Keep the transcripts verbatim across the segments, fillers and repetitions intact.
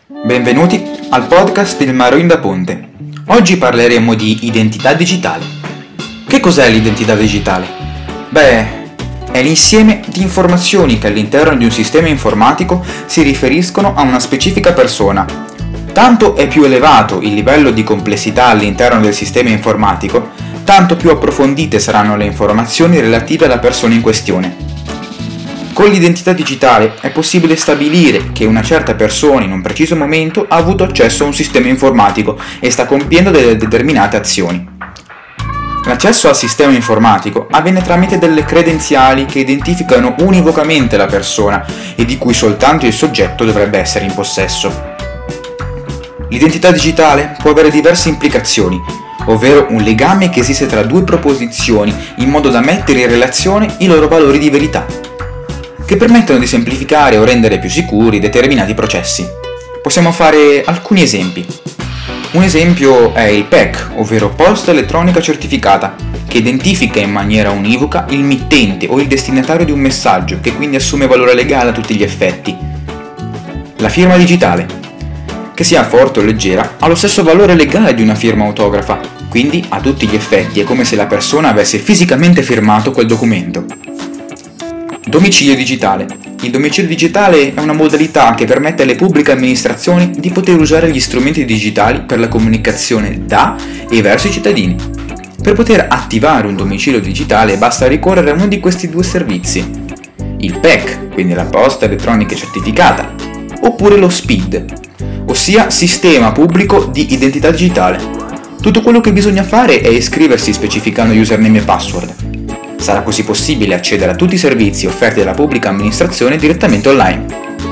Benvenuti al podcast del Maroin da Ponte. Oggi parleremo di identità digitale. Che cos'è l'identità digitale? Beh, è l'insieme di informazioni che all'interno di un sistema informatico si riferiscono a una specifica persona. Tanto è più elevato il livello di complessità all'interno del sistema informatico, tanto più approfondite saranno le informazioni relative alla persona in questione. Con l'identità digitale è possibile stabilire che una certa persona in un preciso momento ha avuto accesso a un sistema informatico e sta compiendo delle determinate azioni. L'accesso al sistema informatico avviene tramite delle credenziali che identificano univocamente la persona e di cui soltanto il soggetto dovrebbe essere in possesso. L'identità digitale può avere diverse implicazioni, ovvero un legame che esiste tra due proposizioni in modo da mettere in relazione i loro valori di verità, che permettono di semplificare o rendere più sicuri determinati processi. Possiamo fare alcuni esempi. Un esempio è il P E C, ovvero Posta Elettronica Certificata, che identifica in maniera univoca il mittente o il destinatario di un messaggio, che quindi assume valore legale a tutti gli effetti. La firma digitale, che sia forte o leggera, ha lo stesso valore legale di una firma autografa, quindi a tutti gli effetti è come se la persona avesse fisicamente firmato quel documento. Domicilio digitale. Il domicilio digitale è una modalità che permette alle pubbliche amministrazioni di poter usare gli strumenti digitali per la comunicazione da e verso i cittadini. Per poter attivare un domicilio digitale basta ricorrere a uno di questi due servizi: il P E C, quindi la posta elettronica certificata, oppure lo S P I D, ossia Sistema Pubblico di Identità Digitale. Tutto quello che bisogna fare è iscriversi specificando username e password. Sarà così possibile accedere a tutti i servizi offerti dalla pubblica amministrazione direttamente online.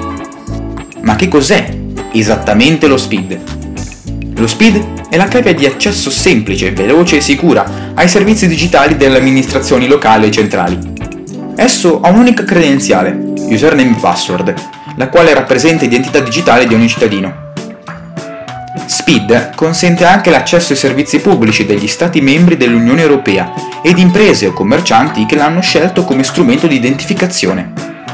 Ma che cos'è esattamente lo S P I D? Lo S P I D è la cavia di accesso semplice, veloce e sicura ai servizi digitali delle amministrazioni locali e centrali. Esso ha un'unica credenziale, username e password, la quale rappresenta l'identità digitale di ogni cittadino. S P I D consente anche l'accesso ai servizi pubblici degli Stati membri dell'Unione Europea ed imprese o commercianti che l'hanno scelto come strumento di identificazione.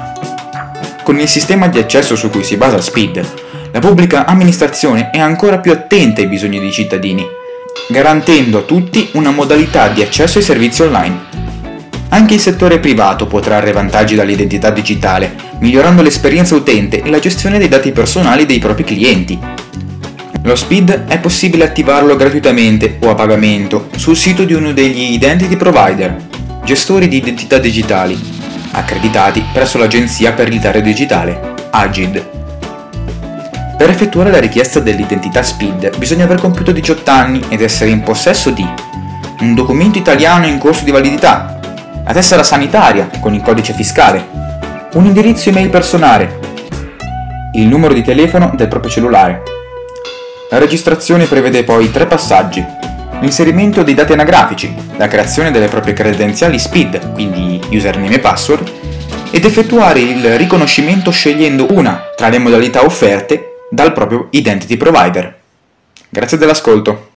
Con il sistema di accesso su cui si basa S P I D, la pubblica amministrazione è ancora più attenta ai bisogni dei cittadini, garantendo a tutti una modalità di accesso ai servizi online. Anche il settore privato può trarre vantaggi dall'identità digitale, migliorando l'esperienza utente e la gestione dei dati personali dei propri clienti. Lo S P I D è possibile attivarlo gratuitamente o a pagamento sul sito di uno degli identity provider, gestori di identità digitali, accreditati presso l'Agenzia per l'Italia Digitale, A G I D. Per effettuare la richiesta dell'identità S P I D bisogna aver compiuto diciotto anni ed essere in possesso di un documento italiano in corso di validità, la tessera sanitaria con il codice fiscale, un indirizzo email personale, il numero di telefono del proprio cellulare. La registrazione prevede poi tre passaggi: l'inserimento dei dati anagrafici, la creazione delle proprie credenziali S P I D, quindi username e password, ed effettuare il riconoscimento scegliendo una tra le modalità offerte dal proprio identity provider. Grazie dell'ascolto.